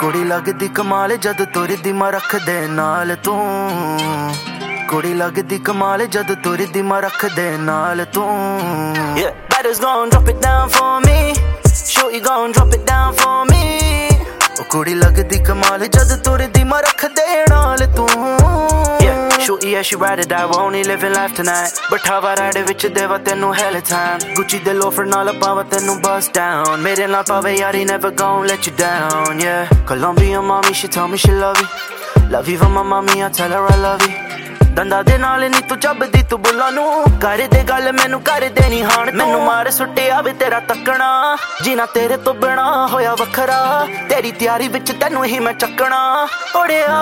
कुड़ी लगदी कमाल जद तुरदी मैं रख दे नाल तू कुड़ी लगदी कमाल जद तुरदी मैं रख दे नाल तू Yeah, badders gon' drop it down for me. Shorty gon' drop it down for me. कुड़ी लगदी कमाल जद तुरदी मैं रख दे नाल तू Shorty, yeah, she ride or die, we're only living life tonight. Bertava ride ਵਿੱਚ ਦੇਵਾ ਤੈਨੂੰ hella time. Gucci ਦੇ loafer ਨਾਲ ਪਾਵਾ ਤੈਨੂੰ bust down. ਮੇਰੇ ਨਾਲ ਪਾਵੇ ਯਾਰੀ never gon' let you down, yeah. Colombian mommy, she tell me she love you. Love you for my mommy, I tell her I love you. ਦੰਦਾਂ ਦੇ ਨਾਲ ਨੀ ਤੂੰ ਚੱਬਦੀ ਤੂੰ ਬੁੱਲਾਂ ਨੂੰ ਕਰ ਦੇ ਗੱਲ ਮੈਨੂੰ ਕਰ ਦੇ ਨੀ ਹਾਣ ਮੈਨੂੰ ਮਾਰ ਸੁੱਟਿਆ ਵੇ ਤੇਰਾ ਤੱਕਣਾ ਜੀਣਾ ਤੇਰੇ ਤੋਂ ਬਿਨਾ ਹੋਇਆ ਵੱਖਰਾ ਤੇਰੀ ਤਿਆਰੀ ਵਿੱਚ ਤੈਨੂੰ ਹੀ ਮੈਂ ਚੱਕਣਾ ਓੜਿਆ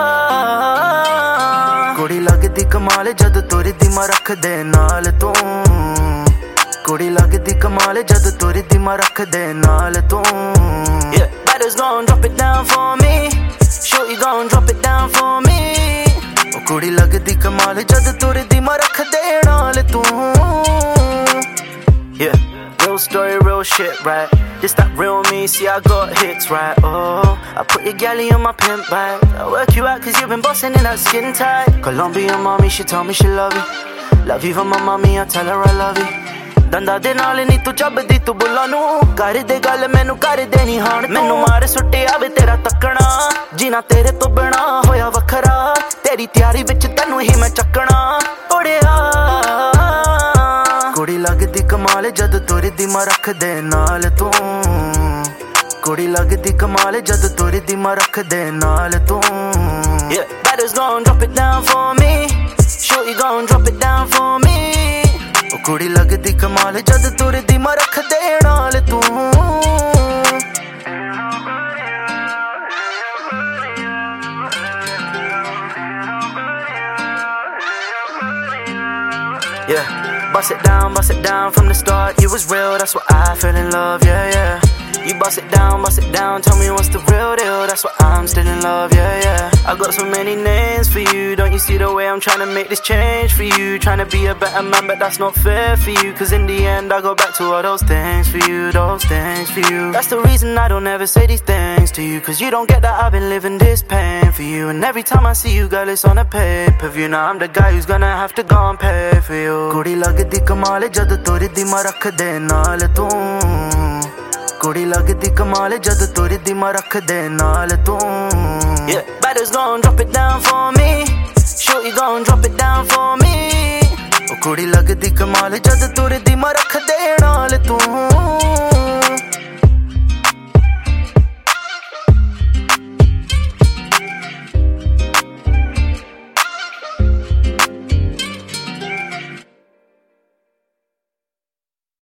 ਕੁੜੀ ਲੱਗਦੀ ਕਮਾਲ ਜਦ ਤੁਰਦੀ ਮੈਂ ਰੱਖ ਦੇ ਨਾਲ ਤੂੰ ਕੁੜੀ ਲੱਗਦੀ ਕਮਾਲ ਜਦ ਤੁਰਦੀ ਮੈਂ ਰੱਖ ਦੇ ਨਾਲ ਤੂੰ Yeah, badders gon' drop it down for me. Shorty gon' drop it down for me. कुड़ी लगदी कमाल जद तुरदी मैं रख दे नाल तू Yeah, real story, real shit, right? This that real me, see I got hits, right? Oh, I put your galley on my pimp bag. I work you out cause you've been bustin' in that skin tight. Colombian mommy, she tell me she love you. Love you for my mommy, I tell her I love you. ਦੰਦਾਂ ਦੇ ਨਾਲ ਨੀ ਤੂੰ ਚੱਬਦੀ ਤੂੰ ਬੁੱਲਾਂ ਨੂੰ ਕਰ ਦੇ ਗੱਲ ਮੈਨੂੰ ਕਰ ਦੇ ਨੀ ਹਾਣ ਮੈਨੂੰ ਮਾਰ ਸੁੱਟਿਆ ਵੇ ਤੇਰਾ ਤੱਕਣਾ ਜੀਣਾ ਤੇਰੇ ਤੋਂ ਬਿਨਾ ਹੋਇਆ ਵੱਖਰਾ ਤੇਰੀ ਤਿਆਰੀ ਵਿੱਚ ਤੈਨੂੰ ਹੀ ਮੈਂ ਚੱਕਣਾ ਓੜਿਆ ਕੁੜੀ ਲੱਗਦੀ ਕਮਾਲ ਜਦ ਤੁਰਦੀ ਮੈਂ ਰੱਖ ਦੇ ਨਾਲ ਤੂੰ ਕੁੜੀ ਲੱਗਦੀ ਕਮਾਲ ਜਦ ਤੁਰਦੀ ਮੈਂ ਰੱਖ ਦੇ ਨਾਲ ਤੂੰ Yeah, badders gon' drop it down for me. Shorty gon' drop it down for me. ਕੁੜੀ ਲੱਗਦੀ ਕਮਾਲ ਜਦ ਤੁਰਦੀ ਮੈਂ ਰੱਖ ਦੇ ਨਾਲ ਤੂੰ Yeah, bust it down from the start. You was real, that's why I fell in love, yeah, yeah. You bust it down, tell me what's the real deal. That's why I'm still in love, yeah, yeah. I got so many names for you. Don't you see the way I'm trying to make this change for you? Trying to be a better man, but that's not fair for you. Cause in the end, I go back to all those things for you, those things for you. That's the reason I don't ever say these things to you. Cause you don't get that I've been living this pain for you. And every time I see you, girl, it's on a pay-per-view. Now I'm the guy who's gonna have to go and pay for you. ਕੁੜੀ ਲੱਗਦੀ ਕਮਾਲ ਜਦ ਤੁਰਦੀ ਮੈਂ ਰੱਖ ਦੇ ਨਾਲ ਤੂੰ ਕੁੜੀ ਲੱਗਦੀ ਕਮਾਲ ਜਦ ਤੁਰਦੀ ਮੈਂ ਰੱਖ ਦੇ ਨਾਲ ਤੂੰ Yeah, badders gon' drop it down for me. Shorty gon' drop it down for me. ਕੁੜੀ ਲੱਗਦੀ ਕਮਾਲ ਜਦ ਤੁਰਦੀ ਮੈਂ ਰੱਖ ਦੇ ਨਾਲ